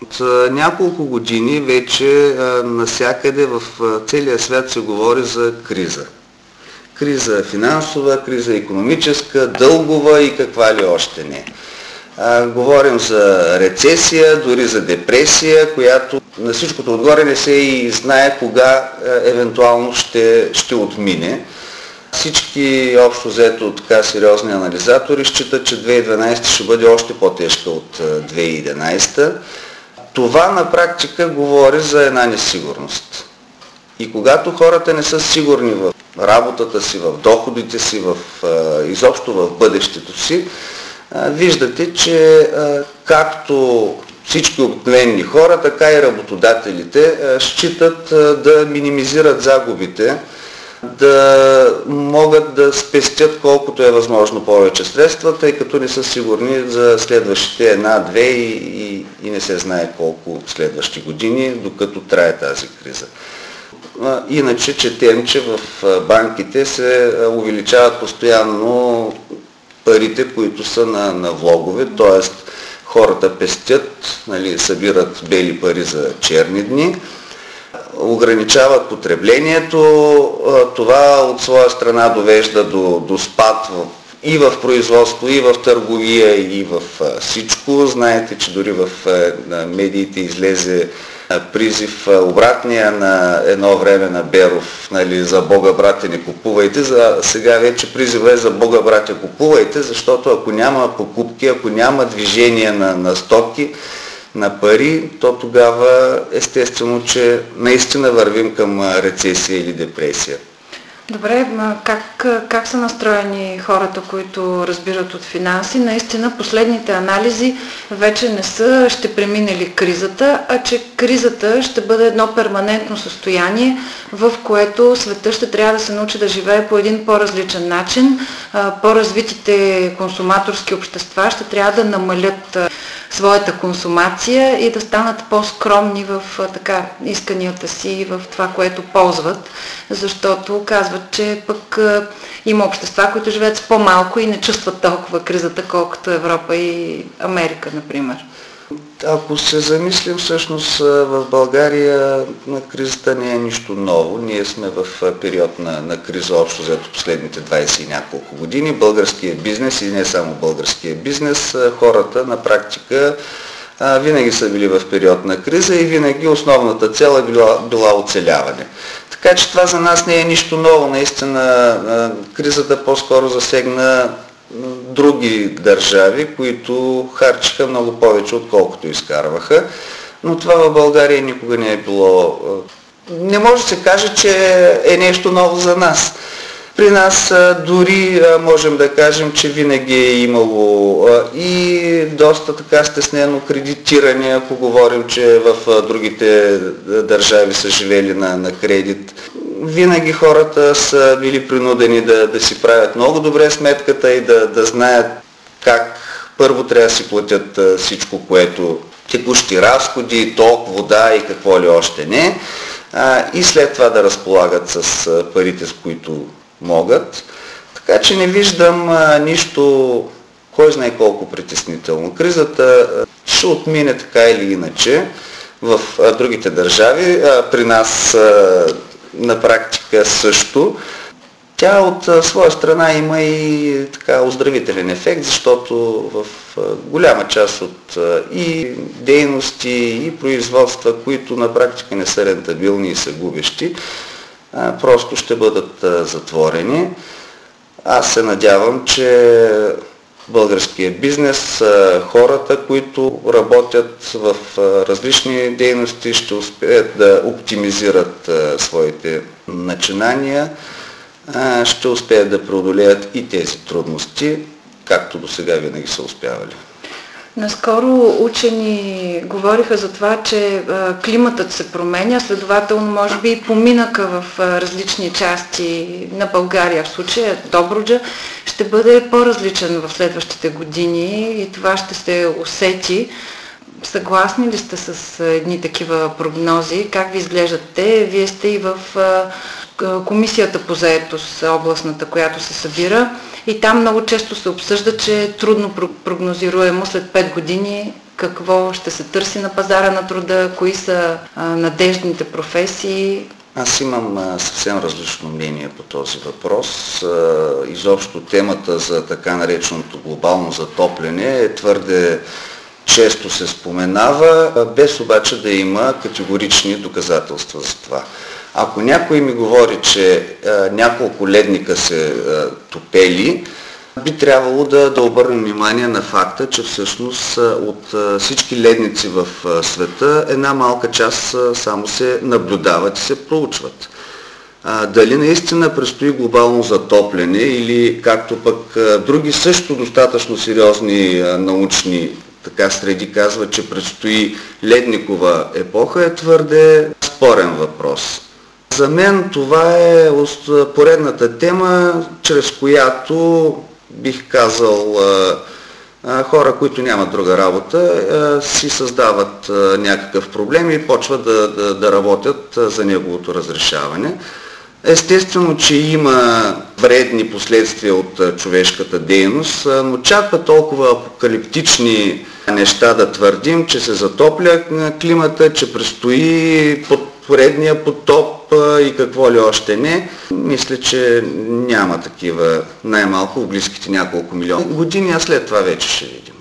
От няколко години вече навсякъде в целия свят се говори за криза. Криза финансова, криза икономическа, дългова и каква ли още не. Говорим за рецесия, дори за депресия, която на всичкото отгоре не се и знае кога евентуално ще отмине. Всички общо взето така сериозни анализатори считат, че 2012 ще бъде още по-тежка от 2011. Това на практика говори за една несигурност. И когато хората не са сигурни в работата си, в доходите си, изобщо в бъдещето си, виждате, че както всички обикновени хора, така и работодателите считат да минимизират загубите, да могат да спестят колкото е възможно повече средства, тъй като не са сигурни за следващите една-две и не се знае колко следващи години, докато трае тази криза. Иначе четем, че в банките се увеличават постоянно парите, които са на влогове, т.е. хората пестят, събират бели пари за черни дни, ограничават потреблението, това от своя страна довежда до спад и в производство, и в търговия, и в всичко. Знаете, че дори в медиите излезе призив обратния на едно време на Беров, за Бога, братя, не купувайте. Сега вече призива е за Бога, братя, купувайте, защото ако няма покупки, ако няма движение на стоки, на пари, то тогава естествено, че наистина вървим към рецесия или депресия. Добре, как са настроени хората, които разбират от финанси? Наистина последните анализи вече не са ще преминали кризата, а че кризата ще бъде едно перманентно състояние, в което света ще трябва да се научи да живее по един по-различен начин. По-развитите консуматорски общества ще трябва да намалят своята консумация и да станат по-скромни в исканията си и в това, което ползват, защото казват, че пък има общества, които живеят с по-малко и не чувстват толкова кризата, колкото Европа и Америка, например. Ако се замислим, всъщност в България кризата не е нищо ново. Ние сме в период на криза общо взето последните 20 и няколко години. Българският бизнес и не само българският бизнес, хората на практика винаги са били в период на криза и винаги основната цел е била оцеляване. Така че това за нас не е нищо ново. Наистина кризата по-скоро засегна други държави, които харчиха много повече, отколкото изкарваха. Но това в България никога не е било... Не може да се каже, че е нещо ново за нас. При нас дори можем да кажем, че винаги е имало и доста така стеснено кредитиране, ако говорим, че в другите държави са живели на кредит. Винаги хората са били принудени да си правят много добре сметката и да знаят как първо трябва да си платят всичко, което текущи разходи, ток, вода и какво ли още не, и след това да разполагат с парите, с които могат. Така че не виждам нищо, кой знае колко притеснително. Кризата ще отмине така или иначе в другите държави, при нас на практика също. Тя от своя страна има и така оздравителен ефект, защото в голяма част от и дейности, и производства, които на практика не са рентабилни и са губещи, просто ще бъдат затворени. Аз се надявам, че българският бизнес, хората, които работят в различни дейности, ще успеят да оптимизират своите начинания, ще успеят да преодолеят и тези трудности, както до сега винаги са успявали. Наскоро учени говориха за това, че климатът се променя, следователно може би и поминъка в различни части на България, в случая Добруджа, ще бъде по-различен в следващите години и това ще се усети. Съгласни ли сте с едни такива прогнози? Как ви изглеждат те? Вие сте и в комисията по заетост, областната, която се събира. и там много често се обсъжда, че е трудно прогнозируемо след 5 години какво ще се търси на пазара на труда, кои са надеждните професии. Аз имам съвсем различно мнение по този въпрос. Изобщо темата за така нареченото глобално затопляне е твърде често се споменава, без обаче да има категорични доказателства за това. Ако някой ми говори, че няколко ледника се топели, би трябвало да обърнем внимание на факта, че всъщност от всички ледници в света една малка част само се наблюдават и се проучват. Дали наистина предстои глобално затопляне или както пък други също достатъчно сериозни научни среди казват, че предстои ледникова епоха, е твърде спорен въпрос. За мен това е поредната тема, чрез която бих казал хора, които нямат друга работа, си създават някакъв проблем и почват да работят за неговото разрешаване. Естествено, че има вредни последствия от човешката дейност, но чак па толкова апокалиптични неща да твърдим, че се затопля климата, че предстои поредния потоп и какво ли още не. Мисля, че няма такива, най-малко в близките няколко милиона години, а след това вече ще видим.